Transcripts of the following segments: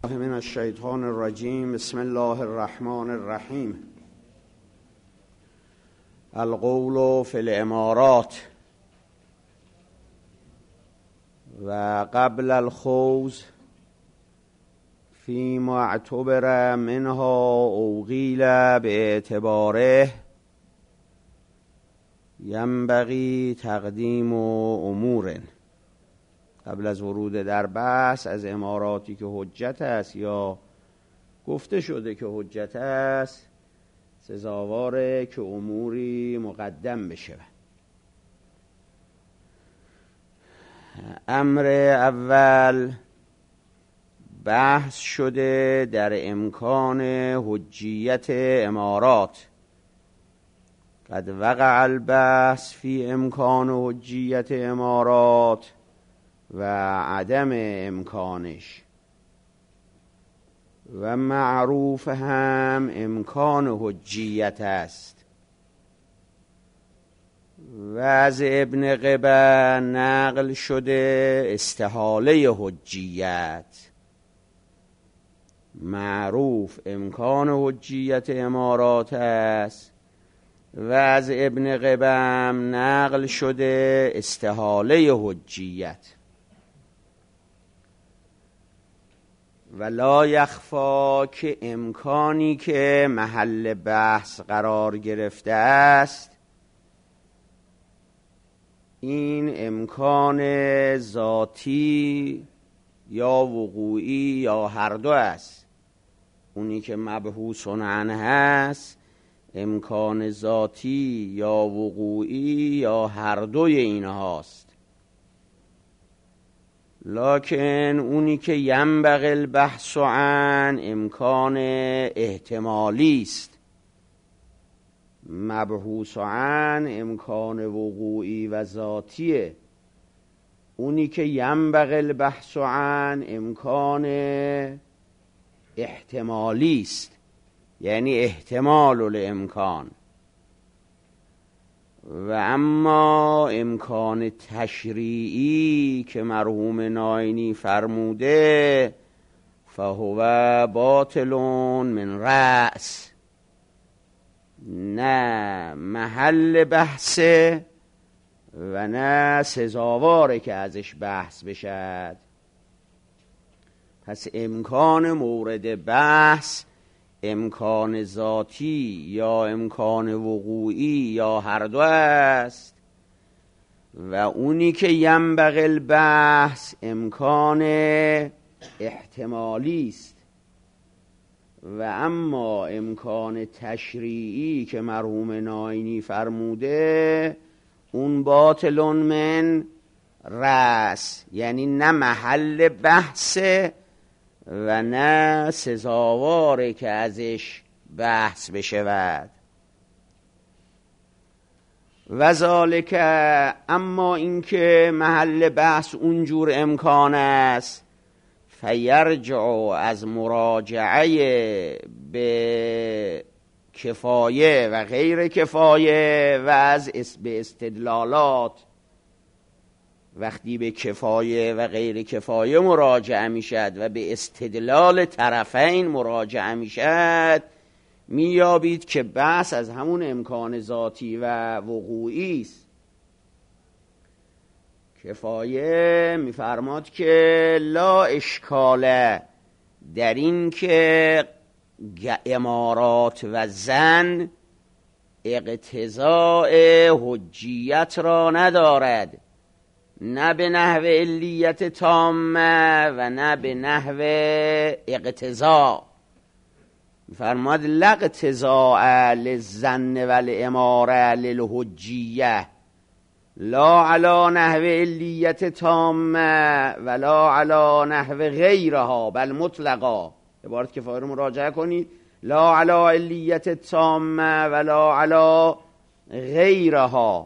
من الشیطان الرجیم. بسم الله الرحمن الرحیم. القول فی الامارات و قبل الخوض فیما اعتبر منها او قیل باعتباره ینبغی تقدیم امور. قبل از ورود در بحث از اماراتی که حجت است یا گفته شده که حجت است سزاواره که اموری مقدم بشه. امر اول بحث شده در امکان حجیت امارات. قد وقع البحث فی امکان حجیت امارات و عدم امکانش و معروف هم امکان حجیت است. و از ابن قبه نقل شده استحاله حجیت. معروف امکان حجیت امارات است و از ابن قبه هم نقل شده استحاله حجیت. ولا یخفا که امکانی که محل بحث قرار گرفته است این امکان ذاتی یا وقوعی یا هر دو است. اونی که مبحوث عنه هست امکان ذاتی یا وقوعی یا هر دوی اینهاست. لکن اونی که ینبغی البحث عن امکان احتمالی است. مبحوث عن امکان وقوعی و ذاتیه. اونی که ینبغی البحث عن امکان احتمالی است، یعنی احتمال الامکان. و اما امکان تشریعی که مرحوم ناینی فرموده فهو باطل من رأس، نه محل بحثه و نه سزاواره که ازش بحث بشد. پس امکان مورد بحث امکان ذاتی یا امکان وقوعی یا هر دو است و اونی که ینبغی البحث امکان احتمالی است. و اما امکان تشریعی که مرحوم ناینی فرموده اون باطل من رأس، یعنی نه محل بحثه و نه سزاواره که ازش بحث بشود. و ذالک، اما اینکه محل بحث اونجور امکان است فیرجع از مراجعه به کفایه و غیر کفایه و از به استدلالات. وقتی به کفایه و غیر کفایه مراجعه می شد و به استدلال طرفین مراجعه می شد می یابید که بحث از همون امکان ذاتی و وقوعی است. کفایه می فرماد که لا اشکاله در این که امارات و زن اقتضاء حجیت را ندارد، نه به نحو علیت تامه و نه به نحو اقتضاء. فرماد لاقتضاء للظن والاماره للحجیه لا علی نحو علیت تامه ولا علی نحو غیرها بل مطلقا. عبارت کفایه رو مراجعه کنید. لا علی علیت تامه ولا علی غیرها،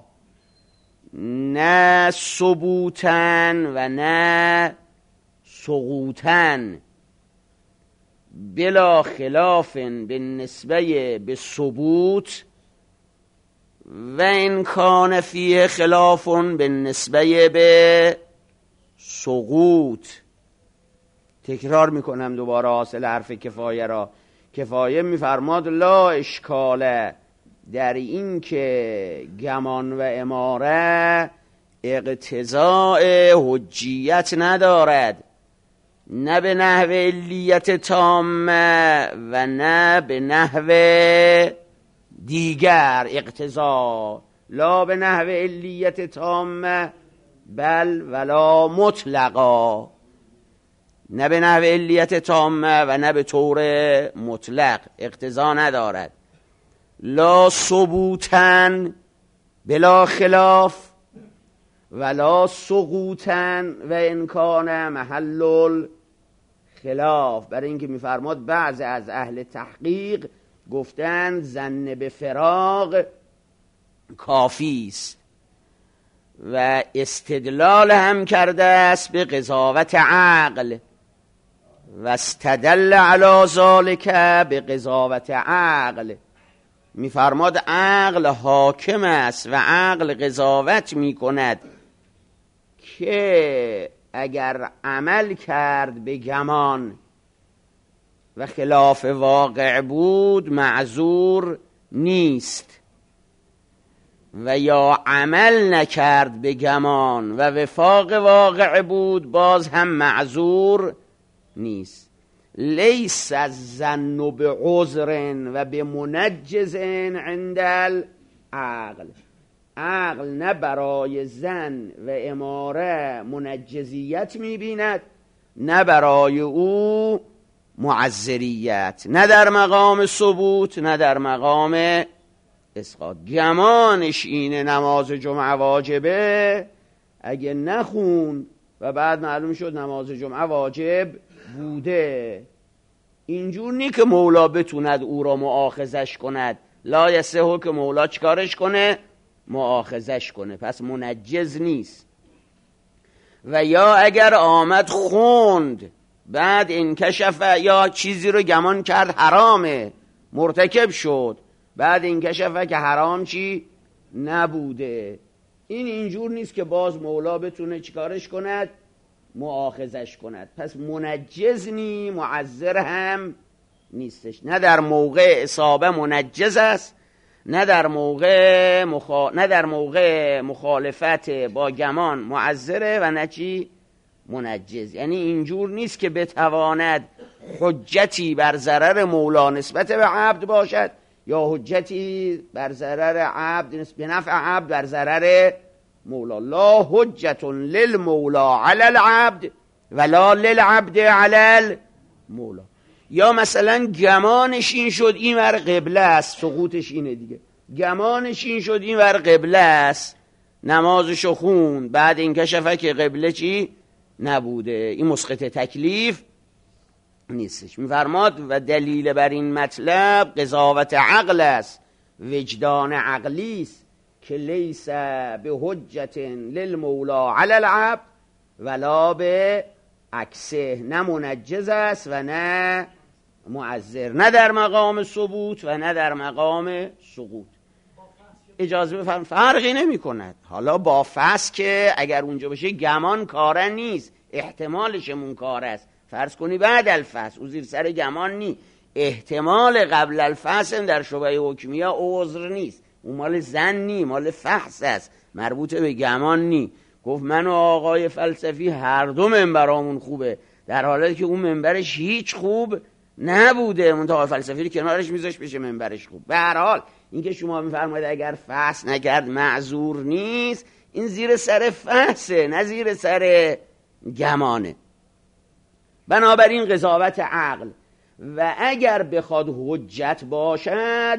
نه ثبوتن و نه سقوطن، بلا خلاف بالنسبه به ثبوت و ان کان فیه خلاف بالنسبه به سقوط. تکرار میکنم دوباره حاصل حرف کفایه را. کفایه میفرماد لا اشکاله در این که گمان و اماره اقتضاء حجیت ندارد، نه به نحو علیت تامه و نه به نحو دیگر اقتضا، لا به نحو علیت تامه بل ولا مطلقا، نه به نحو علیت تامه و نه به طور مطلق اقتضا ندارد. لا ثبوتن بلا خلاف ولا سقوطن و امکان محل خلاف. برای اینکه میفرماد بعضی از اهل تحقیق گفتند ظن به فراق کافی است و استدلال هم کرده است به قضاوت عقل و استدل علی ذلک به قضاوت عقل. میفرماد عقل حاکم است و عقل قضاوت میکند که اگر عمل کرد به گمان و خلاف واقع بود معذور نیست، و یا عمل نکرد به گمان و وفاق واقع بود باز هم معذور نیست. لیس الظن بعذر و بمنجز عند العقل. عقل نه برای ظن و اماره منجزیت میبیند، نه برای او معذریت، نه در مقام ثبوت نه در مقام اسقاط. گمانش اینه نماز جمعه واجبه، اگه نخون و بعد معلوم شد نماز جمعه واجب بوده، اینجور نی که مولا بتوند او را مؤاخذش کند. لا یصح که مولا چکارش کنه؟ مؤاخذش کنه، پس منجز نیست. و یا اگر آمد خوند بعد انکشف یا چیزی رو گمان کرد حرامه مرتکب شد، بعد انکشف که حرام چی نبوده، این اینجور نیست که باز مولا بتونه چیکارش کند؟ مؤاخذش کند. پس منجز نی، معذر هم نیستش. نه در موقع اصابه منجز است، نه در موقع مخالفت با گمان معذره و نه چی منجز. یعنی اینجور نیست که بتواند حجتی بر ضرر مولا نسبت به عبد باشد یا حجتی بر ضرر عبد به نفع عبد بر ضرر مولا. لا حجت للمولا علی العبد ولا للعبد علی المولا. یا مثلا گمانش این شد این ور قبله است، سقوطش اینه دیگه، گمانش این شد این ور قبله است، نمازشو خون بعد این کشفه که قبله چی نبوده، این مسقط تکلیف نیستش. میفرماد و دلیل بر این مطلب قضاوت عقل است، وجدان عقلی است که لیس به حجت للمولا علی العبد ولا به عکسه، نه منجز است و نه معذر، نه در مقام ثبوت و نه در مقام سقوط. اجازه بفرم فرقی نمی کند. حالا با فس که اگر اونجا بشه گمان کاره نیست، احتمالش منکار است. فرض کنی بعد الفس او زیر سر گمان نی، احتمال قبل الفس در شبهه حکمیه عذر نیست، اون مال زن نی، مال فحص است، مربوط به گمان نی. گفت من و آقای فلسفی هر دو منبرامون خوبه، در حالی که اون منبرش هیچ خوب نبوده، اون آقای فلسفی رو کنارش میذاش بشه منبرش خوب. به هر حال این که شما میفرمایید اگر فحص نکرد معذور نیست، این زیر سر فحصه نه زیر سر گمانه. بنابراین قضاوت عقل و اگر بخواد حجت باشد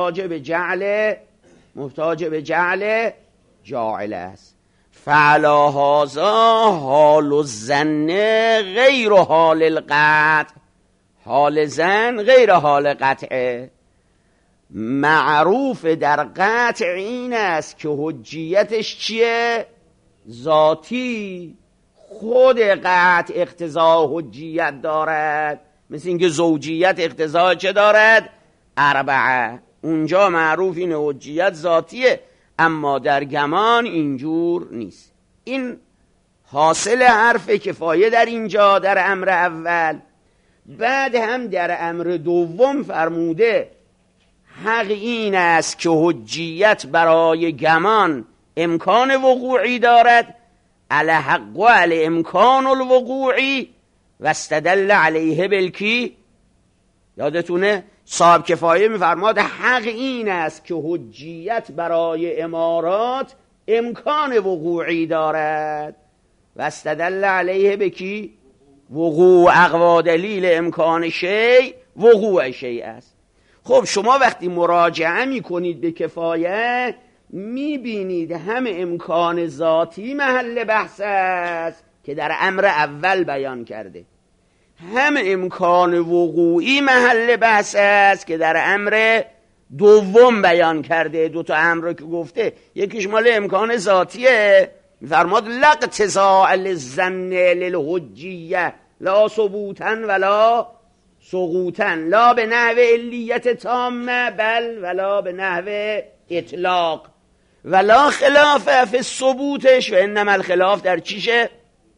محتاج به جعل جاعل است. فعلا هذا حال الظن غیر حال القطع، حال ظن غیر حال قطعه. معروف در قطع این است که حجیتش چیه؟ ذاتی. خود قطع اقتضا حجیت دارد، مثل اینکه زوجیت اقتضا چه دارد؟ اربعه. اونجا معروف این حجیت ذاتیه، اما در گمان اینجور نیست. این حاصل حرف کفایه در اینجا در امر اول، بعد هم در امر دوم فرموده حق این است که حجیت برای گمان امکان وقوعی دارد، الحق و الامکان الوقوعی و استدل علیه بالکی. یادتونه صاحب کفایه میفرماد حق این است که حجیت برای امارات امکان وقوعی دارد و استدل علیه بکی، وقوع اقوا دلیل امکان شیء وقوع شیء است. خب شما وقتی مراجعه میکنید به کفایه میبینید هم امکان ذاتی محل بحث است که در امر اول بیان کرده، هم امکان وقوعی محل بحث است که در امر دوم بیان کرده. دو تا امر رو که گفته، یکیش مال امکان ذاتیه، فرماد لاقتضاء للظن للحجیه لا ثبوتا ولا سقوطا لا به نحو علیت تامه بل ولا به نحو اطلاق ولا خلاف فی ثبوتش و انما الخلاف در چیشه؟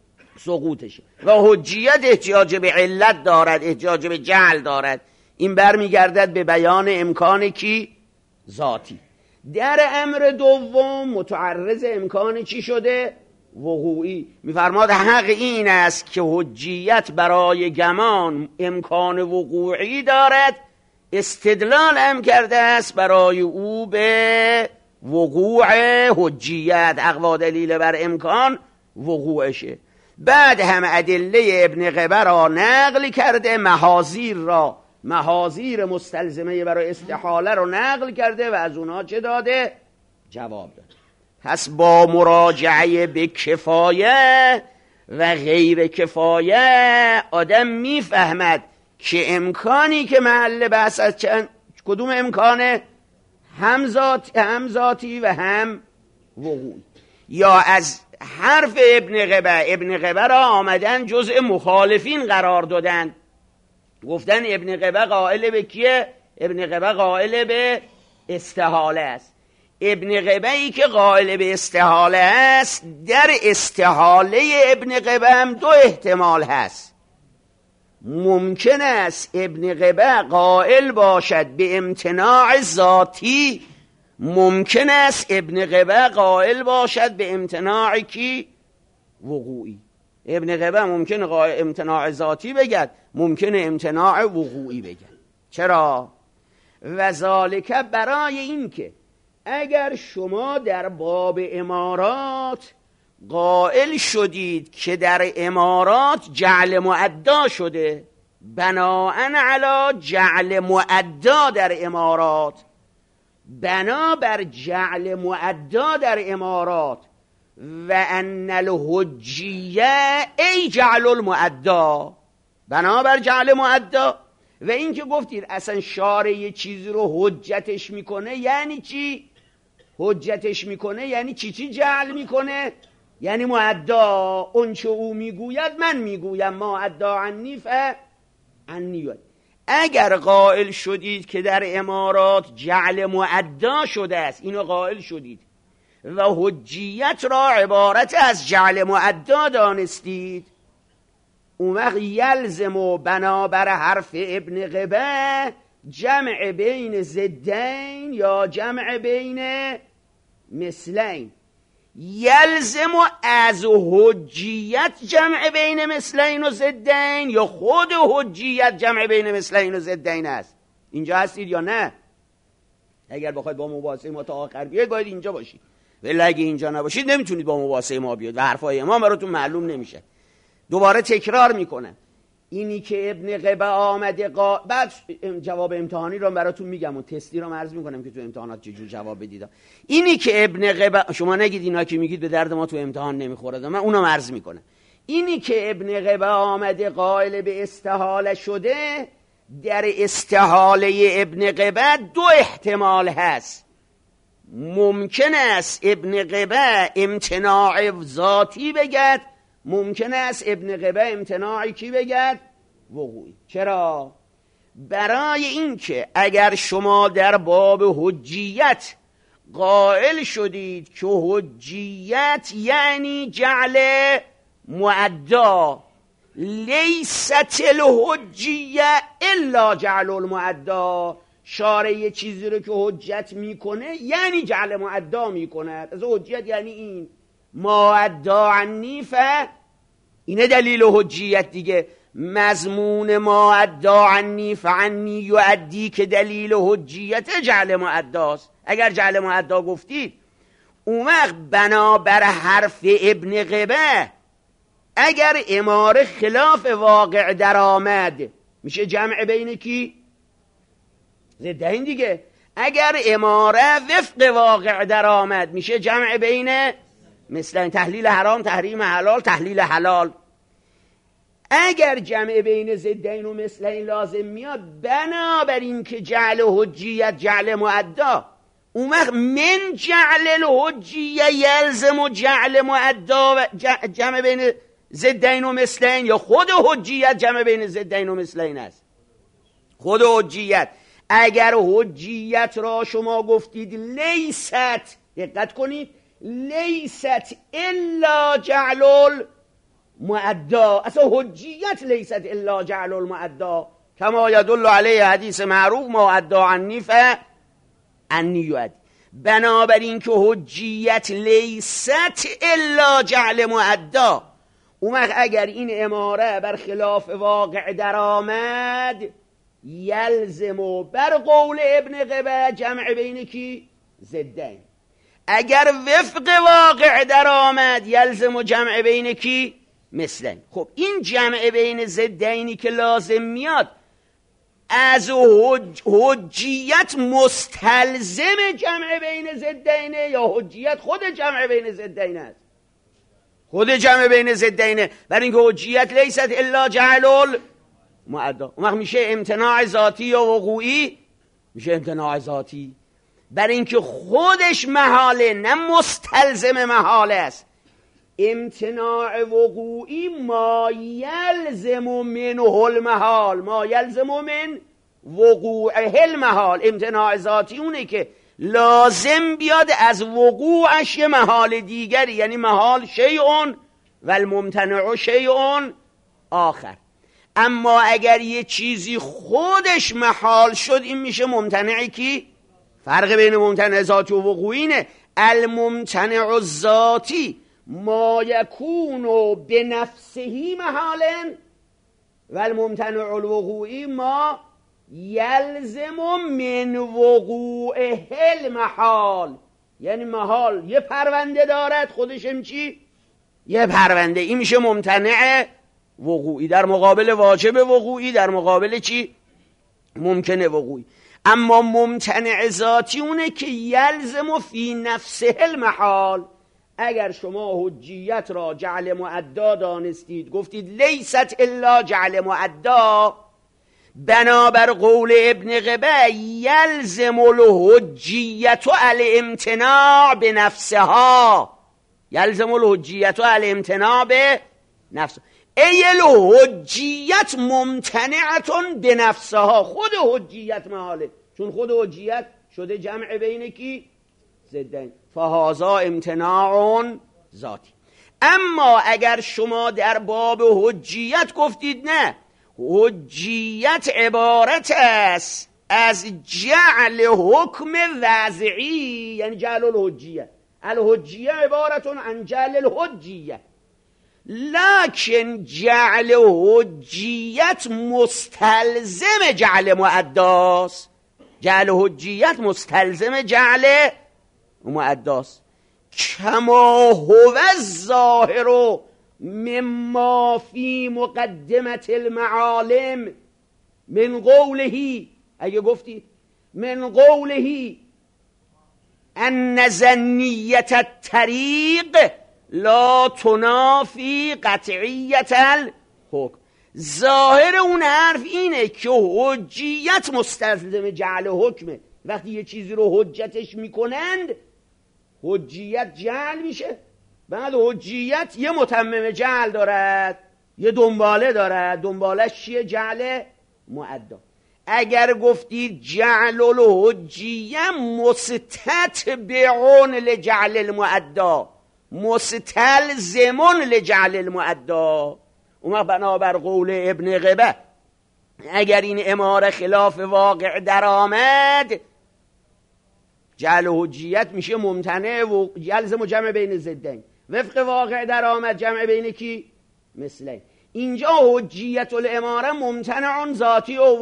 سقوطشه. و حجیت احتیاج به علت دارد، احتیاج به جعل دارد. این برمیگردد به بیان امکان کی؟ ذاتی. در امر دوم متعرض امکان چی شده؟ وقوعی. میفرماد حق این است که حجیت برای گمان امکان وقوعی دارد، استدلال هم کرده است برای او به وقوع حجیت، اقوا دلیل بر امکان وقوعشه. بعد هم ادله ابن قبه را نقل کرده، محاذیر را، محاذیر مستلزمه برای استحاله رو نقل کرده و از اونها چه داده؟ جواب داده. پس با مراجعه به کفایه و غیر کفایه آدم میفهمد که امکانی که محل بحث از کدوم امکانه؟ هم ذاتی و هم وقوعی. یا از حرف ابن قبه را آمدن جزء مخالفین قرار دادن، گفتن ابن قبه قائل به کیه؟ ابن قبه قائل به استحاله است. ابن قبه ای که قائل به استحاله است، در استحاله ابن قبه هم دو احتمال هست. ممکن است ابن قبه قائل باشد به امتناع ذاتی، ممکن است ابن قبه قائل باشد به امتناع کی؟ وقوعی. ابن قبه ممکن امتناع ذاتی بگد، ممکن امتناع وقوعی بگد. چرا؟ و ذالک برای این که اگر شما در باب امارات قائل شدید که در امارات جعل مؤدا شده، بناءً علی جعل مؤدا در امارات، بنا بر جعل مؤدا در امارات و ان الحجیه ای جعل المؤدا، بنا بر جعل مؤدا. و این که گفتید اصلا شارع یه چیزی رو حجتش میکنه یعنی چی؟ حجتش میکنه یعنی چی جعل میکنه؟ یعنی مؤدا. اون چه او میگوید من میگویم، ما ادعا عنی فعنی. اگر قائل شدید که در امارات جعل مؤدا شده است، اینو قائل شدید و حجیت را عبارت از جعل مؤدا دانستید، اون وقت یلزم و بنابر حرف ابن قبه جمع بین ضدین یا جمع بین مثلین. یلزم از حجیت جمع بین مثلین و ضدین یا خود حجیت جمع بین مثلین و ضدین است؟ اینجا هستید یا نه؟ اگر بخواید با مباحثه ما تا آخر بیاید باید اینجا باشید، ولی اگه اینجا نباشید نمیتونید با مباحثه ما بیاید و حرفای ما براتون معلوم نمیشه. دوباره تکرار میکنم، اینی که ابن قبه آمده بعد جواب امتحانی رو براتون میگم و تستی رو عرض میکنم که تو امتحانات چجور جواب بدید. اینی که ابن قبه، شما نگید اینا که میگید به درد ما تو امتحان نمیخوره، من اونم عرض میکنم. اینی که ابن قبه آمده قائل به استحاله شده، در استحاله ابن قبه دو احتمال هست. ممکن است ابن قبه امتناع ذاتی بگد، ممکن است ابن قبه امتناعی کی بگد؟ وقوعی. چرا؟ برای اینکه اگر شما در باب حجیت قائل شدید که حجیت یعنی جعل معدا لیست الحجیه الا جعل المعدا، شارع یه چیزی رو که حجت میکنه یعنی جعل معدا میکنه. از حجت یعنی این معدا عنی اینه دلیل حجیت دیگه. مضمون معدا عنی فعنی یؤدی که دلیل حجیت جعل معداست. اگر جعل معدا گفتید اون وقت بنابر حرف ابن قبه اگر اماره خلاف واقع در آمد میشه جمع بین کی؟ ضدین دیگه. اگر اماره وفق واقع در آمد میشه جمع بین مثلا تحلیل حرام، تحریم حلال، تحلیل حلال. اگر جمع بین ضدین و مثلین لازم میاد بنابراین که جعل حجیت جعل معدا، اون وقت من جعل الحجیه یلزم و جعل معدا و جمع بین ضدین و مثلین، یا خود حجیت جمع بین ضدین و مثلین است. خود حجیت اگر حجیت را شما گفتید لیست، دقت کنید، لیست الا جعل المعدا، اصلا حجیت لیست الا جعل المعدا کما یدل علیه حدیث معروف معدا عنی فعنی یؤدی. بنابراین که حجیت لیست الا جعل معدا، اون وقت اگر این اماره بر خلاف واقع در آمد یلزم بر قول ابن قبه جمع بین کی؟ ضدین. اگر وفق واقع در آمد یلزم جمع بین کی؟ مثلین. خب این جمع بین ضدینی که لازم میاد از حجیت مستلزم جمع بین ضدینه یا حجیت خود جمع بین ضدین است؟ خود جمع بین ضدینه، برای اینکه حجیت لیست الا جعل المعدا. اون وقت میشه امتناع ذاتی یا وقوعی؟ میشه امتناع ذاتی، برای اینکه خودش محاله نه مستلزم محاله است. امتناع وقوعی ما یلزم منه المحال، ما یلزم من وقوعه المحال. امتناع ذاتی اونه که لازم بیاد از وقوعش یه محال دیگری، یعنی محال شیء و الممتنع شیء آخر. اما اگر یه چیزی خودش محال شد این میشه ممتنعی کی؟ فرق بین ممتنع ذاتی و وقوعی نه. الممتنع الذاتی ما یکون بنفسه محالا و الممتنع الوقوعی ما یلزم من وقوعه المحال، یعنی محال یه پرونده دارد خودشم چی؟ یه پرونده. این میشه ممتنع وقوعی در مقابل واجب وقوعی، در مقابل چی؟ ممکنه وقوعی. اما ممتنع ذاتی اونه که یلزم فی نفسه المحال. اگر شما حجیت را جعل معدا دانستید گفتید لیست الا جعل معدا، بنابر قول ابن قبه یلزم الحجیت الامتناع بنفسها، یلزم الحجیت الامتناع بنفسها. ای الحجیت ممتنعتون بنفسها، خود حجیت محاله، چون خود حجیت شده جمع بین کی؟ ضدین. فهذا امتناع ذاتی. اما اگر شما در باب حجیت گفتید نه، حجیت عبارت است از جعل حکم وضعی، یعنی جعل الحجیه. الحجیه عبارت عن جعل الحجیه، لکن جعل حجیت مستلزم جعل معداست. جعل حجیت مستلزم جعل معداست. کما هو الظاهر مما فی مقدمت المعالم من قوله، اگه گفتید من قوله ان ظنیت الطریق لا تنافی قطعیت الحکم. ظاهر اون حرف اینه که حجیت مستلزم جعل حکمه. وقتی یه چیزی رو حجتش میکنند حجیت جعل میشه. بعد حجیت یه متمم جعل دارد، یه دنباله دارد. دنبالش چیه؟ جعل معدا. اگر گفتید جعل الحجیه مستتبعون لجعل المعدا، مستلزمون لجعل المعدا. اون بنابر قول ابن قبه اگر این اماره خلاف واقع در آمد، جعل حجیت میشه ممتنع و یلزم جمع بین ضدین. وفق واقع در آمد جمع بین کی؟ مثلین. اینجا حجیت الاماره ممتنع ذاتی و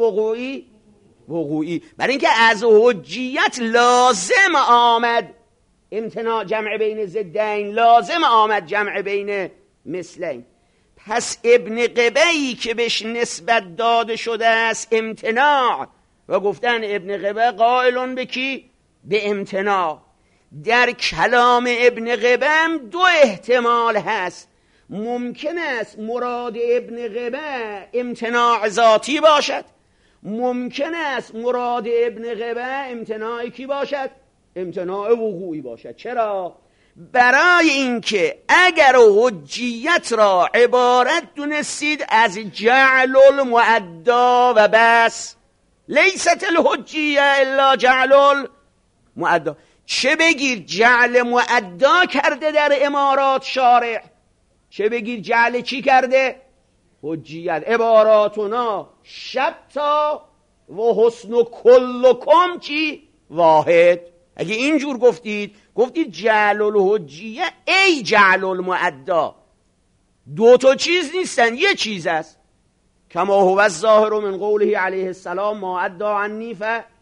وقوعی. برای اینکه از حجیت لازم آمد امتناع جمع بین ضدین، لازم آمد جمع بین مثلین. پس ابن قبه‌ای که بهش نسبت داده شده است امتناع و گفتن ابن قبه قائلون به کی؟ به امتناع. در کلام ابن قبه هم دو احتمال هست. ممکن است مراد ابن قبه امتناع ذاتی باشد، ممکن است مراد ابن قبه امتناع کی باشد؟ امتناع وقوعی باشد. چرا؟ برای اینکه اگر حجیت را عبارت دونستید از جعل المعدا و بس، لیست الحجیه الا جعل المعدا، چه بگیر جعل معدا کرده در امارات شارع، چه بگیر جعل چی کرده؟ حجیت. عباراتنا شتا و حسن کلکم چی؟ واحد. اگه اینجور گفتید جعل الحجیه ای جعل المعدا، دو تا چیز نیستن، یه چیز است. کما هو الظاهر من قوله علیه السلام ما ادعا عنی،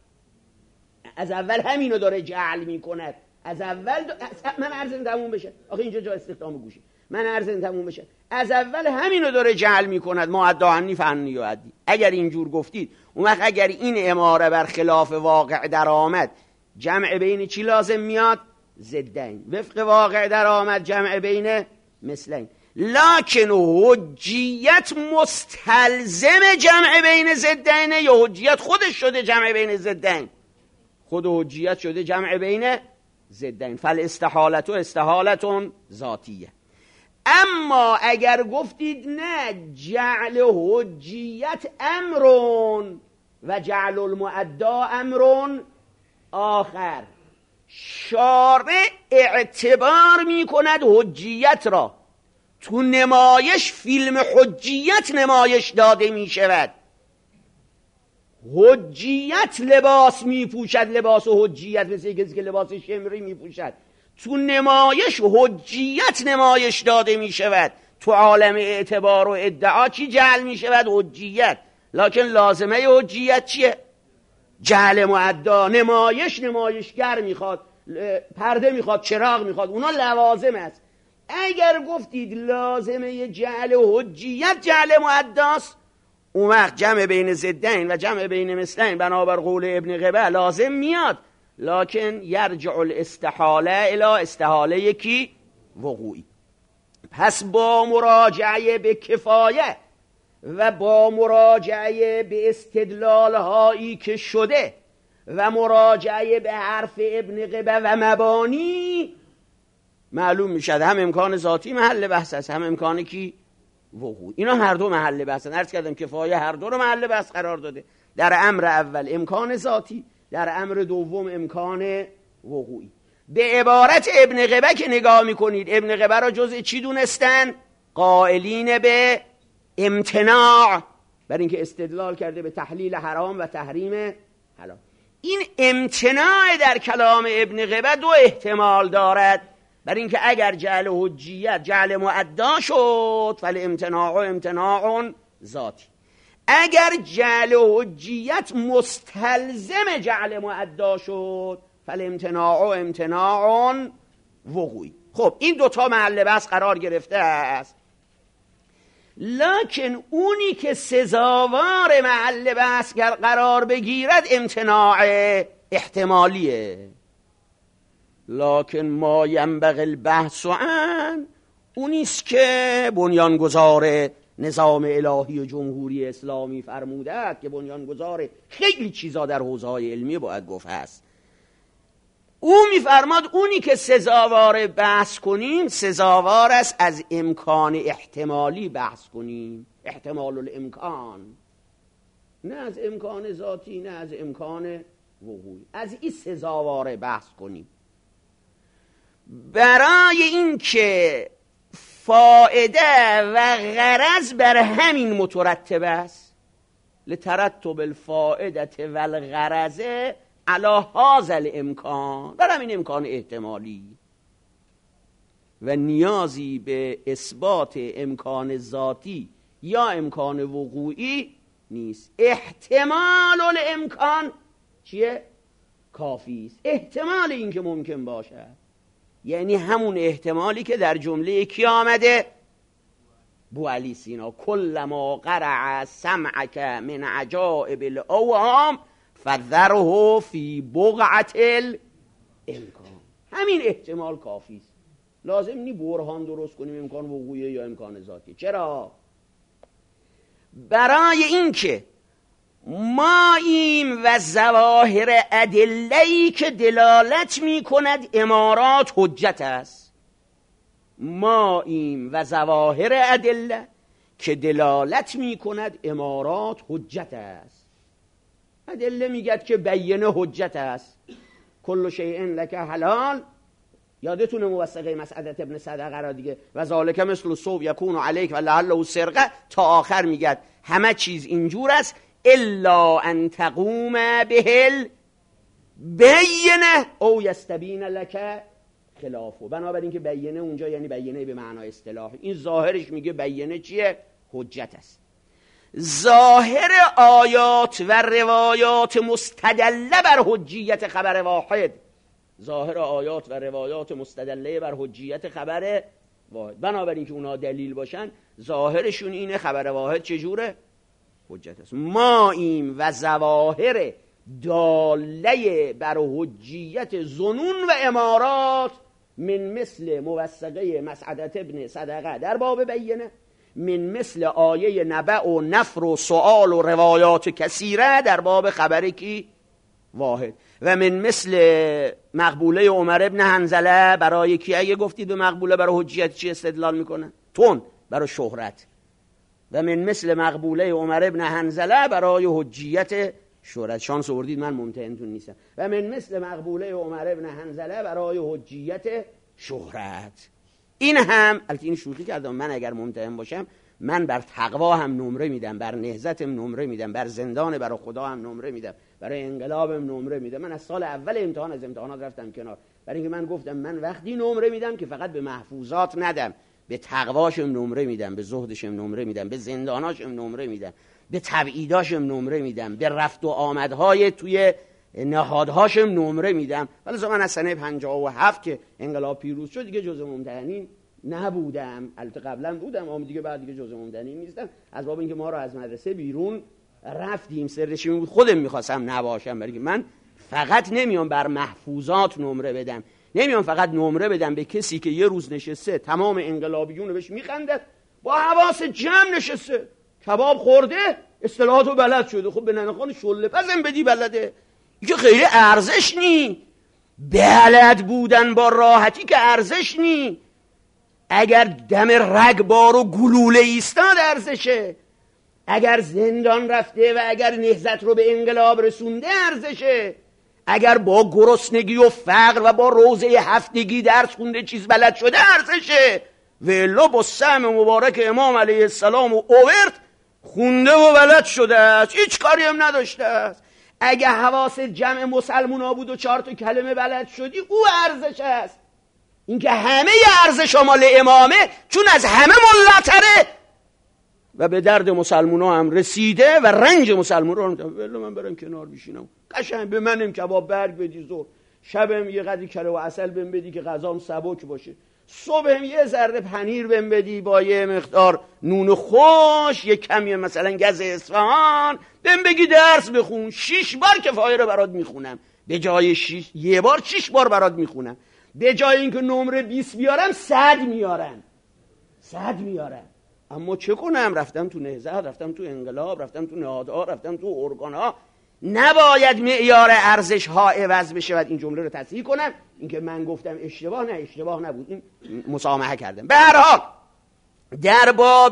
از اول همینو داره جعل میکند. از اول من عرض تموم بشه، آخه اینجا جا استخدام گوشی، من عرض تموم بشه، از اول همینو داره جعل میکند. ما ادعا عنی فعنی و عدی. اگر اینجور گفتید اون وقت اگر این اماره بر خلاف واقع در آمد، جمع بین چی لازم میاد؟ ضدین. وفق واقع در آمد جمع بین مثلین. لکن حجیت مستلزم جمع بین ضدین یا حجیت خودش شده جمع بین ضدین؟ خود حجیت شده جمع بین ضدین. فالاستحالت استحالت ذاتیه. اما اگر گفتید نه، جعل حجیت امرون و جعل المعدا امرون آخر، شارع اعتبار می کند حجیت را تو نمایش فیلم حجیت نمایش داده می شود. حجیت لباس می پوشد، لباس و حجیت، مثل کسی که لباس شمری می پوشد. تو نمایش حجیت نمایش داده می شود. تو عالم اعتبار و ادعا چی جعل می شود؟ حجیت. لکن لازمه حجیت چیه؟ جعل معدا. نمایشگر میخواد، پرده میخواد، چراغ میخواد، اونا لوازم است. اگر گفتید لازمه جعل حجیت جعل معداست، اون وقت جمع بین ضدین و جمع بین مثلین بنابر قول ابن قبه لازم میاد. لکن یرجع الاستحاله الی استحاله کی؟ وقوعی. پس با مراجعه به کفایه و با مراجعه به استدلال هایی که شده و مراجعه به حرف ابن قبه و مبانی، معلوم میشد هم امکان ذاتی محل بحث است، هم امکان کی؟ وقوع. اینا هر دو محل بحث است. عرض کردم کفایه هر دو رو محل بحث قرار داده. در امر اول امکان ذاتی، در امر دوم امکان وقوعی. به عبارت ابن قبه که نگاه میکنید، ابن قبه را جزء چی دونستن؟ قائلین به امتناع، برای اینکه استدلال کرده به تحلیل حرام و تحریم حلال. این امتناع در کلام ابن قبه دو احتمال دارد. برای اینکه اگر جعل حجیت جعل معدا شد فالامتناع امتناع ذاتی، اگر جعل حجیت مستلزم جعل معدا شد فالامتناع امتناع وقوعی. خب این دوتا محل بحث قرار گرفته است. لکن اونی که سزاوار محل بحث قرار بگیرد امتناع احتمالیه. لکن ما ینبغی البحث عن، اونیست که بنیانگذار نظام الهی و جمهوری اسلامی فرموده که بنیانگذار خیلی چیزا در حوزه‌های علمی باید گفت هست. او میفرماد اونی که سزاوار بحث کنیم سزاوار است از امکان احتمالی بحث کنیم، احتمال الامکان، نه از امکان ذاتی، نه از امکان وقوعی. از این سزاوار بحث کنیم. برای این که فائده و غرض بر همین مترتب است، لترتب الفائده و الغرض علی هذا الامکان، بر همین امکان احتمالی و نیازی به اثبات امکان ذاتی یا امکان وقوعی نیست. احتمال الامکان چیه؟ کافی است. احتمال این که ممکن باشه، یعنی همون احتمالی که در جمله کی آمده؟ بو علی سینا کلما قرع سمعک من عجائب الاوهام فذره فی بقعة الامکان. همین احتمال کافی است، لازم نی برهان درست کنیم امکان وقوعی یا امکان ذاتی. چرا؟ برای اینکه ماییم و ظواهر ادله‌ای که دلالت می کند امارات حجت است. ماییم و ظواهر ادله که دلالت می کند امارات حجت است. ادله میگد که بینه حجت است. کل شیء لک حلال، یادتونه موثقه مسعدت ابن صدقه را دیگه، و ذالک مثل الصوب یکون علیک و لعله سرقه تا آخر میگد همه چیز اینجور است الا ان تقوم به البینه او یستبین لک خلافه. بنابراین که بینه اونجا یعنی بینه به معنای اصطلاحی، این ظاهرش میگه بینه چیه؟ حجت است. ظاهر آیات و روایات مستدله بر حجیت خبر واحد، ظاهر آیات و روایات مستدله بر حجیت خبر واحد، بنابراین که اونا دلیل باشن ظاهرشون اینه خبر واحد چجوره؟ حجت است. ما این و ظواهر داله بر حجیت ظنون و امارات من مثل موثقه مسعدت ابن صدقه در باب بینه، من مثل آیه نبع و نفر و سؤال و روایات کثیره در باب خبر کی؟ واحد. و من مثل مقبوله عمر ابن حنظله برای کی؟ اگه گفتید به مقبوله برای حجیت چی استدلال میکنه؟ تون برای شهرت. و من مثل مقبوله عمر ابن حنظله برای حجیت شهرت. شانس آوردید من ممتحنتون نیستم. و من مثل مقبوله عمر ابن حنظله برای حجیت شهرت. این هم البته این شوخی کردم، من اگر ممتحن باشم من بر تقوا هم نمره میدم، بر نهضت هم نمره میدم، بر زندان برای خدا هم نمره میدم، برای انقلاب هم نمره میدم. من از سال اول امتحان از امتحانات رفتم کنار، برای اینکه من گفتم من وقتی نمره میدم که فقط به محفوظات ندم، به تقواشم نمره میدم، به زهدشم نمره میدم، به زنداناشم نمره میدم، به تبعیداشم نمره میدم، به رفت و آمدهای توی نهادهاشم نمره میدم. ولی من از سنه 57 که انقلاب پیروز شد دیگه جزء ممتحنین نبودم. البته قبلا بودم اما دیگه بعد دیگه جزء ممتحنین نیستم، از باب اینکه ما رو از مدرسه بیرون رفتیم. سرش این بود خودم میخواستم نباشم، برای که من فقط نمیام بر محفوظات نمره بدم، نمیام فقط نمره بدم به کسی که یه روز نشسته تمام انقلابیون بهش میخندد، با حواس جمع نشسته، کباب خورده، اصطلاحاتو بلد شده. خب به ننخان شله پزم بدی بلده، این که خیلی ارزش نی. بلد بودن با راحتی که ارزش نی. اگر دم رگبار و گلوله ایستاد ارزشه، اگر زندان رفته و اگر نهضت رو به انقلاب رسونده ارزشه، اگر با گرسنگی و فقر و با روزه هفتگی درس خونده چیز بلد شده ارزشه. ولی با سهم مبارک امام علیه السلام و اوورد خونده و بلد شده است، هیچ کاری هم نداشته است. اگه حواس جمع مسلمون ها بود و 4 تا کلمه بلد شدی، او ارزش است. اینکه همه ارزش مال امامه چون از همه ملاتره و به درد مسلمون ها هم رسیده و رنج مسلمون ها هم ولی من برم کنار بشینم قشنگ به منم کباب برگ بدی، زور شبم یه قدری کره و عسل بهم بدی که غذام سبک باشه، صبحم یه ذره پنیر بهم بدی با یه مقدار نون خوش، یه کمی مثلا گز اصفهان بهم بگی درس بخون. 6 بار کفایه رو برات میخونم، به جای 6 یه بار 6 بار برات میخونم. به جای اینکه نمره 20 بیارم 100 میارن، 100 میارن. اما چه کنم؟ رفتم تو نهضت، رفتم تو انقلاب، رفتم تو نهادها، رفتم تو ارگانها. نباید معیار ارزش ها عوض بشه. این جمله رو تصحیح کنم، اینکه من گفتم اشتباه، نه اشتباه نبود، این مسامحه کردم. به هر حال در باب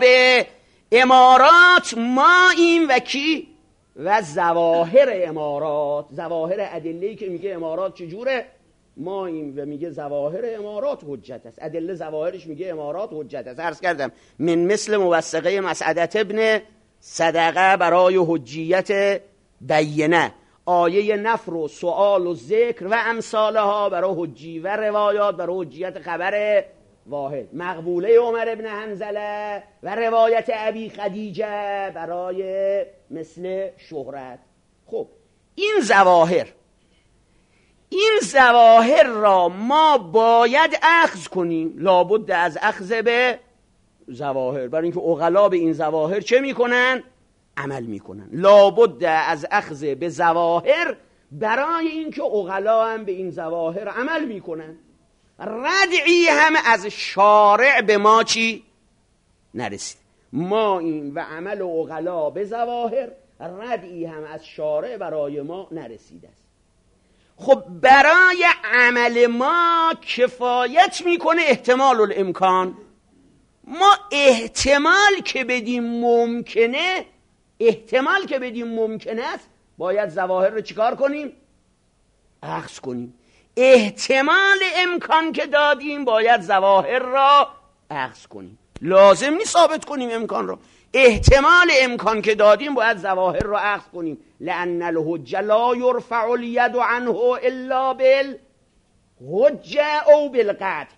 امارات ما این و کی و ظواهر امارات، ظواهر ادله‌ای که میگه امارات چجوره؟ ماییم و میگه ظواهر امارات حجت است، ادله ظواهرش میگه امارات حجت است. عرض کردم من مثل موثقه مسعدت ابن صدقه برای حجیت بینه، آیه نفر و سؤال و ذکر و امثالها برای حجی و روایات برای حجیت خبر واحد، مقبوله عمر ابن حنظله و روایت ابی خدیجه برای مثل شهرت. خب این ظواهر را ما باید اخذ کنیم، لابد از اخذ به ظواهر، برای اینکه عقلا به این ظواهر چه میکنن؟ عمل میکنن. لابد از اخذ به ظواهر برای اینکه عقلا هم به این ظواهر عمل میکنن. ردعی هم از شارع به ما چی نرسید، ما این و عمل عقلا به ظواهر، ردعی هم از شارع برای ما نرسیده است. خب برای عمل ما کفایت میکنه احتمال الامکان. ما احتمال که بدیم ممکنه است، باید ظواهر رو چیکار کنیم؟ اخذ کنیم. احتمال امکان که دادیم باید ظواهر را اخذ کنیم. لازم نیست ثابت کنیم امکان را، احتمال امکان که دادیم باید ظواهر را اخذ کنیم. لأن الحجة لا يرفع الید عنه الا بالحجة او بالقطع.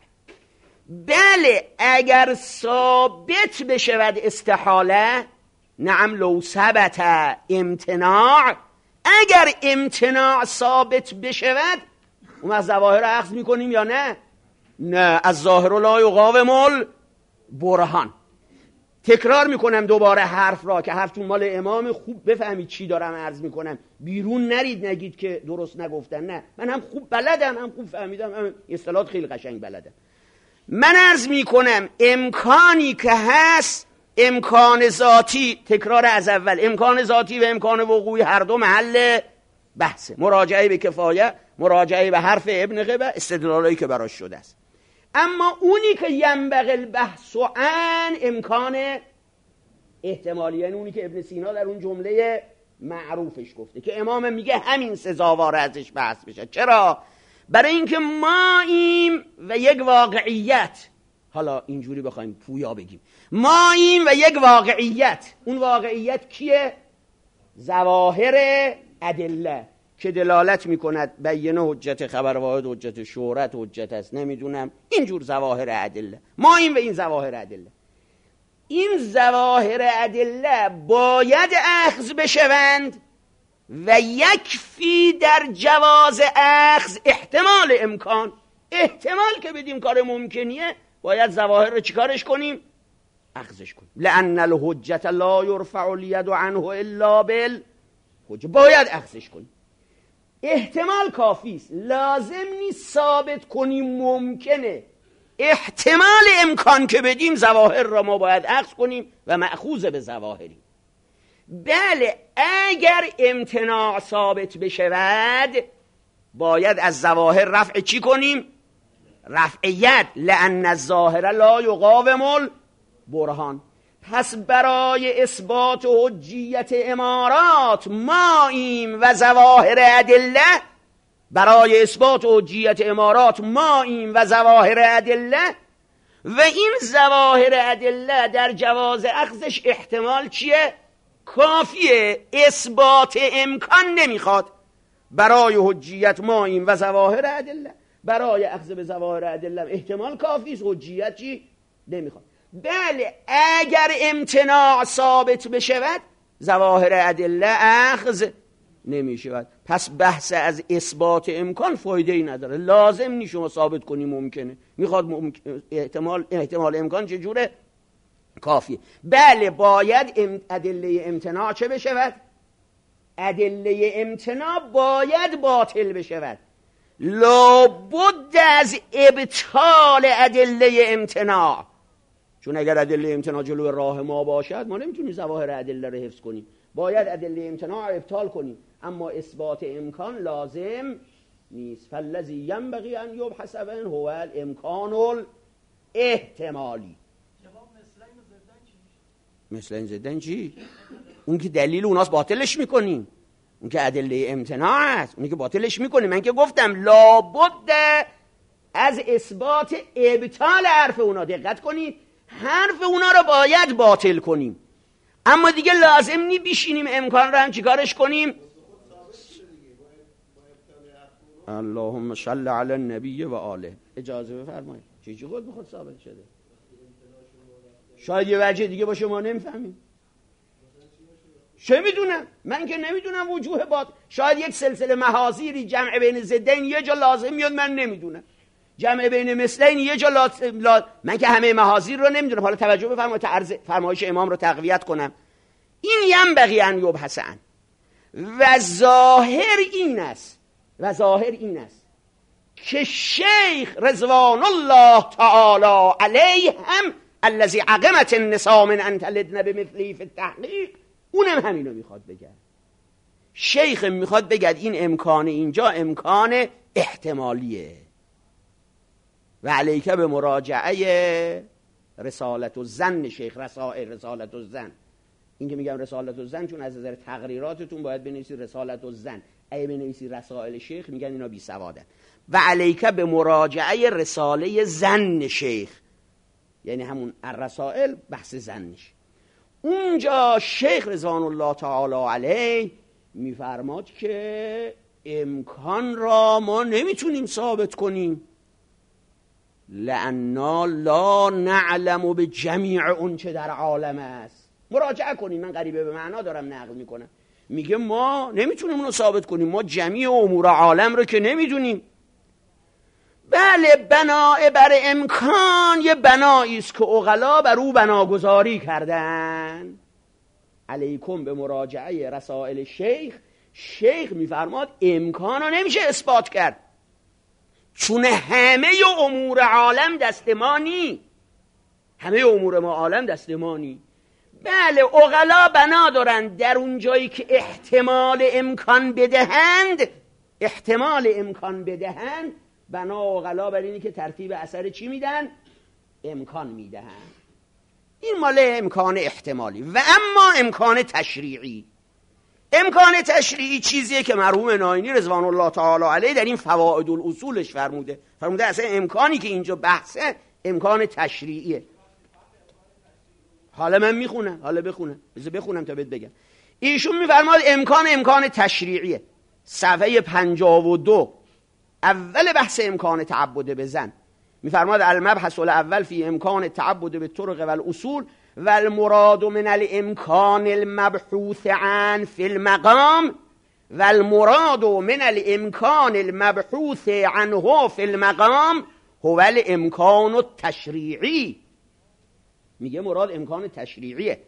بله اگر ثابت بشود استحاله، نعم لو ثبت امتناع، اگر امتناع ثابت بشود اون از ظواهر اخذ میکنیم یا نه؟ نه، از ظاهر لا یقاوم البرهان. تکرار میکنم دوباره حرف را که حرفتون مال امام، خوب بفهمید چی دارم عرض میکنم، بیرون نرید نگید که درست نگفتن. نه، من هم خوب بلدم، هم خوب فهمیدم، هم اصطلاحات خیلی قشنگ بلدم. من عرض میکنم امکانی که هست، امکان ذاتی، تکرار از اول، امکان ذاتی و امکان وقوعی هر دو محل بحثه. مراجعه به کفایه، مراجعه به حرف ابن قبه، استدلالایی که براش شده است. اما اونی که ینبغی البحث عن امکان احتمالی، یعنی اونی که ابن سینا در اون جمله معروفش گفته که امام میگه همین سزاوار ازش بحث بشه. چرا؟ برای اینکه ماییم و یک واقعیت، حالا اینجوری بخوایم پویا بگیم، ماییم و یک واقعیت. اون واقعیت کیه؟ ظواهر ادله که دلالت میکند بینه حجت خبر واحد، حجت شهرت، حجت است، نمیدونم اینجور ظواهر ادله. ماییم و این ظواهر ادله، این ظواهر ادله باید اخذ بشوند و یکفی در جواز اخذ احتمال امکان. احتمال که بدیم کار ممکنیه، باید ظواهر رو چیکارش کنیم؟ اخذش کنیم. لأن الحجة لا یرفع الید عنه الا بالحجة، باید اخذش کنیم. احتمال کافی است، لازم نیست ثابت کنیم ممکنه. احتمال امکان که بدیم ظواهر را ما باید اخذ کنیم و مأخوذ به ظواهری. بله اگر امتناع ثابت بشود باید از ظواهر رفع چی کنیم؟ رفع ید. لأن الظاهر لا یقاوم البرهان. پس برای اثبات حجیت امارات ماییم و ظواهر ادله، برای اثبات حجیت امارات ماییم و ظواهر ادله، و این ظواهر ادله در جواز اخذش احتمال چیه؟ کافیه، اثبات امکان نمیخواد. برای حجیت ماییم و ظواهر ادله، برای اخذ به ظواهر ادله احتمال کافی است، حجیت چی نمیخواد. بله اگر امتناع ثابت بشود ظواهر ادله اخذ نمیشود. پس بحث از اثبات امکان فایده ای نداره، لازم نیست شما ثابت کنی ممکنه، میخواد احتمال امکان چجوره؟ کافیه. بله باید ادله امتناع چه بشود؟ ادله امتناع باید باطل بشود. لابد از ابطال ادله امتناع، چون اگر ادله امتناع جلو راه ما باشد ما نمیتونیم ظواهر ادله رو حفظ کنیم، باید ادله امتناع رو ابطال کنیم. اما اثبات امکان لازم نیست. فالذی ینبغی ان یبحث بین هو الامکان الاحتمالی. مثل این زدن چی؟ اون که دلیل اوناست باطلش میکنیم. اون که ادله امتناع است، اونی که باطلش میکنه. من که گفتم لابد از اثبات ابطال حرف اونا. دقت کنید، حرف اونا رو باید باطل کنیم، اما دیگه لازم نی بشینیم امکان رو هم چیکارش کنیم. اللهم صل علی النبی و آله. اجازه بفرمایید. چیزی خود به خود ثابت شده؟ شاید یه وجه دیگه باشه ما نمیفهمیم. چه میدونم؟ من که نمیدونم وجوه شاید یک سلسله محاذیری جمع بین ضدین یه جا لازم میاد، من نمیدونم. جمع بین مثلین یه جا من که همه محاذیر رو نمیدونم. حالا توجه بفرمایید تا عرض فرمایش امام رو تقویت کنم. این ینبغی ان یبحث عن و ظاهر این است که شیخ رضوان الله تعالی علیه هم الذی عقمت النساء من ان تلدن بمثله فی التحقیق، اونم همینو میخواد بگه. شیخ میخواد بگه این امکان اینجا امکان احتمالیه و علیکه به مراجعه رسالت الزن شیخ، رسائل رسالت الزن. این که میگم رسالت الزن چون از نظر تقریراتتون باید بنویسی رسالت الزن، اگه بنویسی رسائل شیخ میگن اینا بی سوادن. و علیکه به مراجعه رساله زن شیخ، یعنی همون الرسائل بحث زنش. اونجا شیخ رضوان الله تعالی علیه میفرماد که امکان را ما نمیتونیم ثابت کنیم، لأننا لا نعلم به جمیع اون چه در عالم است. مراجعه کنیم، من غریبه به معنا دارم نقل میکنم. میگه ما نمیتونیم اونو ثابت کنیم، ما جمیع امور عالم رو که نمیدونیم. بله، بناء بر امکان یه بنایی است که عقلا بر او بناگذاری کردن. علیکم به مراجعه رسائل شیخ. شیخ میفرماد امکان رو نمیشه اثبات کرد، چون همه امور عالم دست ما نی. همه امور ما عالم دست ما نی. بله، عقلا بنا دارن در اون جایی که احتمال امکان بدهند، بنا عقلا بر اینی که ترتیب اثر چی میدن؟ امکان میدهن. این مال امکان احتمالی. و اما امکان تشریعی، امکان تشریعی چیزیه که مرحوم ناینی رضوان الله تعالی علیه در این فوائد الاصولش فرموده اصلا امکانی که اینجا بحثه امکان تشریعیه. حالا من میخونم، بخونم تا بهت بگم. ایشون میفرماد امکان تشریعیه. صفحه 52 اول بحث امکان تعبد به زن میفرماد المبحث الاول فی امکان تعبد به طرق و الاصول و المراد من الامکان المبحوث عن فی المقام و المراد من الامکان المبحوث عنه فی المقام هو الامکان التشریعی. میگه مراد امکان تشریعیه،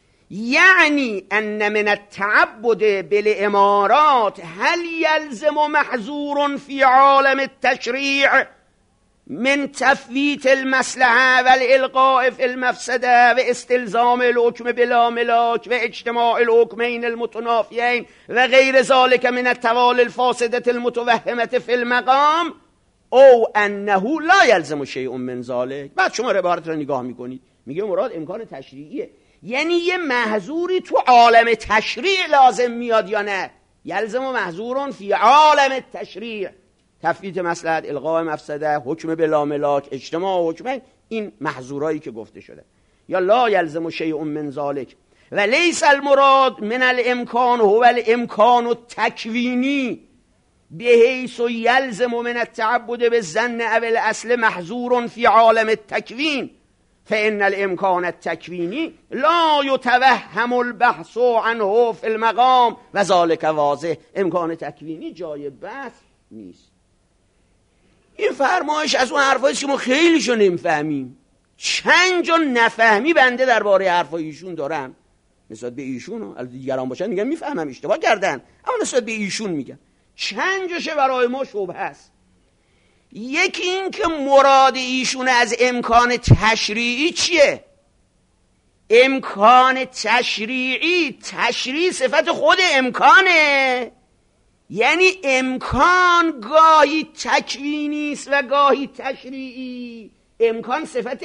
یعنی ان من التعبد بالامارات هل یلزم محظور فی عالم التشریع من تفویت المصلحه و الالقاء فی المفسده و استلزام الحکم بلا ملاک و اجتماع الحکمین المتنافیین و غیر ذلك من التوال الفاسده المتوهمه فی المقام او انه لا یلزم شیء من ذلك. بعد شما عبارت رو نگاه میکنید، میگه مراد امکان تشریعیه، یعنی یه محظوری تو عالم تشریع لازم میاد یا نه؟ یلزم و محظورون فی عالم تشریع، تفویت مصلحت، الغاء مفسده، حکم بلا ملاک، اجتماع حکم، این محظورایی که گفته شده. یا لا یلزم شیء من ذلك و لیس المراد من الامکان هو الامکان التکوینی بحیث یلزم من التعبد بالظن او الاصل محظور فی عالم التکوین فإن الامکان التکوینی لا یتوهم البحث عنه فی المقام و ذلك واضح. امکان تکوینی جای بحث نیست. این فرمایش از اون حرفایی که ما خیلیشو نمیفهمیم. چند جا نفهمی بنده درباره حرفای ایشون دارم نسبت به ایشون. البته دیگران باشن میگن میفهمم اشتباه کردن، اما نسبت به ایشون میگن چند جاشه برای ما شبهه است. یکی این که مراد ایشون از امکان تشریعی چیه؟ امکان تشریعی، تشریع صفت خود امکانه، یعنی امکان گاهی تکوینی است و گاهی تشریعی. امکان صفت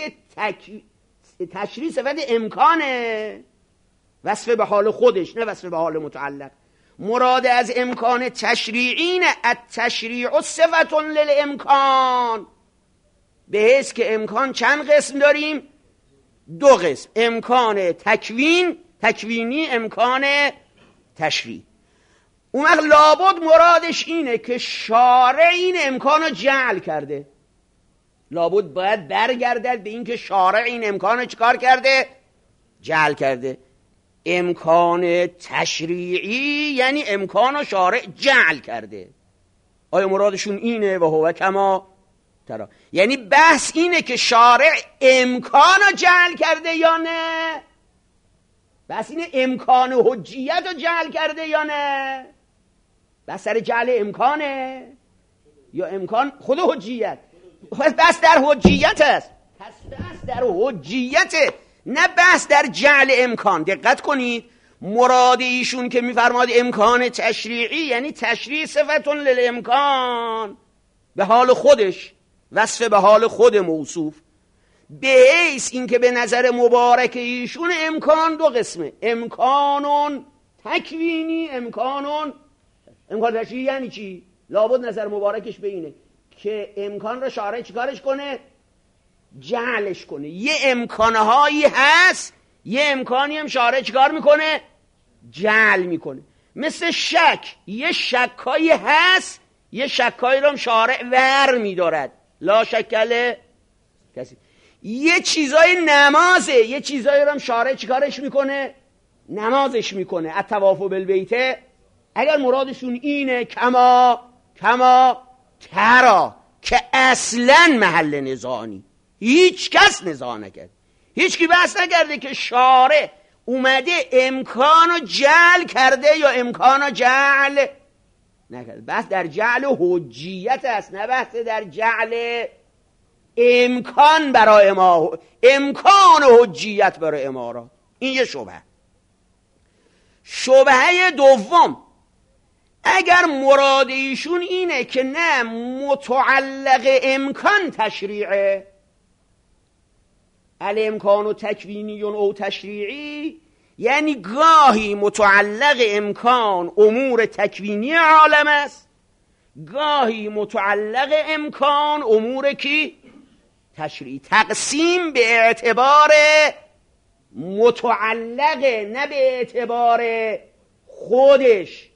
تشریع صفت امکانه، وصف به حال خودش نه وصف به حال متعلق. مراد از امکان تشریعی نه، التشریع صفت للامکان، به حیث که امکان چند قسم داریم؟ دو قسم، امکان تکوینی، امکان تشریع. اون وقت لابد مرادش اینه که شارع این امکان رو جعل کرده، لابد باید برگردد به این که شارع این امکان رو چکار کرده؟ جعل کرده. امکان تشریعی یعنی امکان رو شارع جعل کرده. آیا مرادشون اینه؟ و هو کما ترا، یعنی بحث اینه که شارع امکان رو جعل کرده یا نه؟ بحث اینه امکان حجیت رو جعل کرده یا نه؟ بحث سر جعل امکانه یا امکان خود حجیت؟ بحث در حجیت است. پس بحث در حجیته، نه بحث در جعل امکان. دقت کنید، مراد ایشون که میفرماد امکان تشریعی یعنی تشریع صفت للامکان، به حال خودش، وصف به حال خود موصوف، به حیث این که به نظر مبارک ایشون امکان دو قسمه، امکان تکوینی، امکان تشریعی. یعنی چی؟ لابد نظر مبارکش به اینه که امکان رو شارع چیکارش کنه؟ جعلش کنه. یه امکانهایی هست، یه امکانی هم شارع چیکار میکنه؟ جعل میکنه. مثل شک، یه شکایی هست، یه شکایی رو هم شارع ور میدارد، لا شکل کسی. یه چیزای نمازه، یه چیزایی رو هم شارع چیکارش میکنه؟ نمازش میکنه. الطواف بالبیت، اگر مرادشون اینه کما ترا، که اصلا محل نزاعی، هیچ کس نزاع نکرد، هیچ کی بحث نکرده که شارع اومده امکانو جعل کرده یا امکانو جعل نکرده. بحث در جعل حجیت است، نه بحث در جعل امکان برای ما، امکان حجیت برای ما را. این یه شبهه. شبهه دوم، اگر مراد ایشون اینه که نه متعلق امکان تشریعه، الامکان و تکوینی او تشریعی، یعنی گاهی متعلق امکان امور تکوینی عالم است، گاهی متعلق امکان امور کی؟ تشریعی. تقسیم به اعتبار متعلق، نه به اعتبار خودش.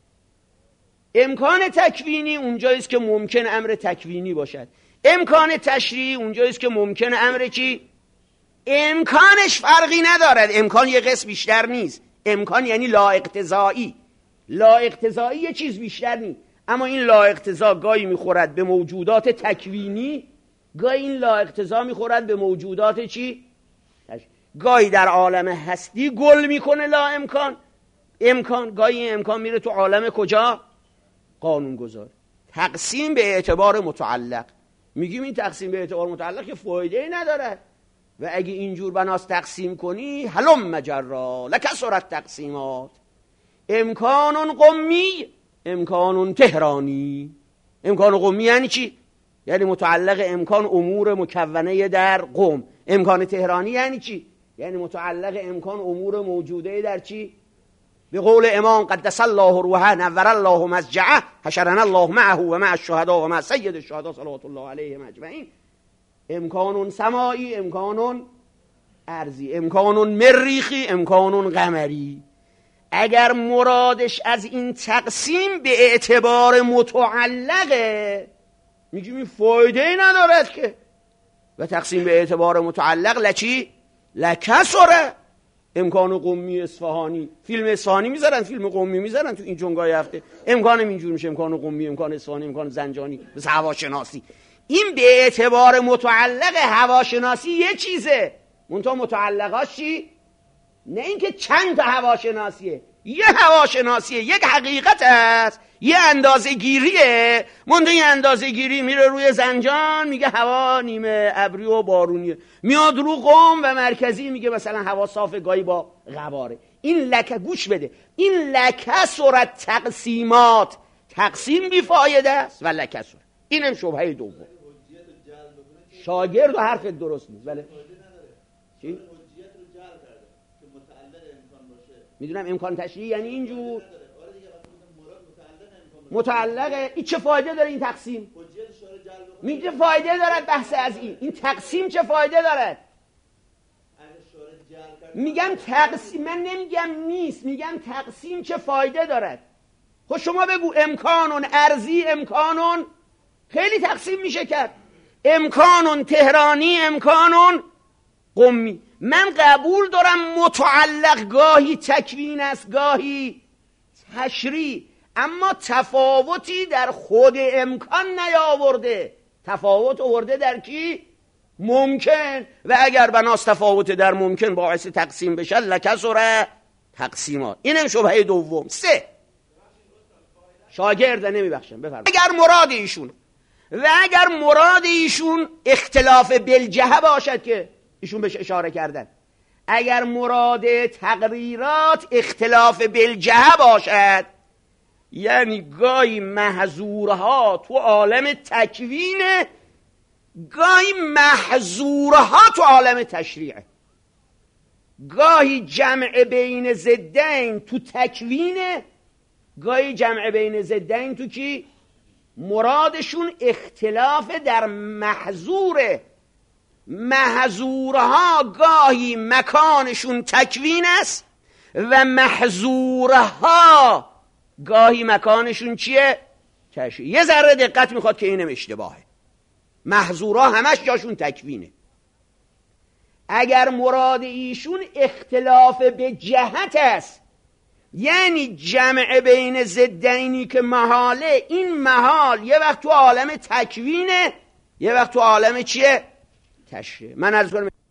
امکان تکوینی اونجاییست که ممکن امر تکوینی باشد، امکان تشریعی اونجاییست که ممکن امر چی؟ امکانش فرقی ندارد. امکان یه قسم بیشتر نیست. امکان یعنی لا اقتضایی. لا اقتضایی یه چیز بیشتر نیست، اما این لا اقتضا گاهی میخورد به موجودات تکوینی، گاهی این لا اقتضا میخورد به موجودات چی؟ گاهی در عالم هستی گل میکنه لا امکان، گاهی این امکان میره تو عالم کجا؟ قانون گذار. تقسیم به اعتبار متعلق. میگیم این تقسیم به اعتبار متعلق که فایده نداره، و اگه اینجور بناس تقسیم کنی هلم مجرا لکثرت تقسیمات. امکان قمی، امکان تهرانی. امکان قمی یعنی چی؟ یعنی متعلق امکان امور مکونه در قم. امکان تهرانی یعنی چی؟ یعنی متعلق امکان امور موجوده در چی؟ به قول امام قدس الله روحه نور الله مسجعه حشرنا الله معه و مع الشهداء و مع سید الشهداء صلوات الله علیه اجمعین. امکان سماعی، امکان ارضی، امکان مریخی، امکان قمری. اگر مرادش از این تقسیم به اعتبار متعلقه، میگیم این فایده ندارد که. و تقسیم به اعتبار متعلق لچی؟ لکسره. امکان قمی اصفهانی، فیلم اصفهانی میذارن، فیلم قمی میذارن تو این جنگای هفته. امکانم اینجور میشه، امکان قمی، امکان اصفهانی، امکان زنجانی، مثل هواشناسی. این به اعتبار متعلق هواشناسی یه چیزه، منتها متعلقاش چی؟ نه اینکه چند تا هواشناسیه، یه هواشناسیه، یک حقیقت است، یه اندازه گیریه. منتها این اندازه گیری میره روی زنجان میگه هوا نیمه ابری و بارونیه، میاد رو قم و مرکزی میگه مثلا هوا صاف گاهی با غباره. این لکه، گوش بده، این لکه صورت تقسیمات، تقسیم بیفایده است و لکه صورت. اینم شبهه دوم. شاگرد و حرف درست نیست. بله چی؟ میدونم امکان تشریعی یعنی اینجور. متعلقه. این چه فایده داره این تقسیم؟ میگه فایده دارد بحث از این تقسیم چه فایده دارد؟ میگم تقسیم، من نمیگم نیست، میگم تقسیم چه فایده دارد. خب شما بگو امکانون ارضی، امکانون خیلی تقسیم میشه کرد، امکانون تهرانی، امکانون قمی. من قبول دارم متعلق گاهی تکوین است گاهی تشریع، اما تفاوتی در خود امکان نیاورده، تفاوت آورده در کی؟ ممکن. و اگر بناس تفاوت در ممکن باعث تقسیم بشه لکثر تقسیما. اینم شبهه دوم. 3 شاگرد نمیبخشم. بفرمایید. اگر مراد ایشون اختلاف بالجهه باشد که ایشون بهش اشاره کردن، اگر مراد تقریرات اختلاف بالجهه باشد، یعنی گاهی محظورها تو عالم تکوینه، گاهی محظورها تو عالم تشریعه، گاهی جمع بین ضدین تو تکوینه، گاهی جمع بین ضدین تو کی؟ مرادشون اختلاف در محظوره. محظورها گاهی مکانشون تکوین است و محظورها گاهی مکانشون چیه؟ تشریع. یه ذره دقت میخواد که اینم اشتباهه. محظورها همش جاشون تکوینه. اگر مراد ایشون اختلاف به جهت است، یعنی جمع بین ضدینی که محاله، این محال یه وقت تو عالم تکوینه، یه وقت تو عالم چیه؟ تشریع. من عرض کنم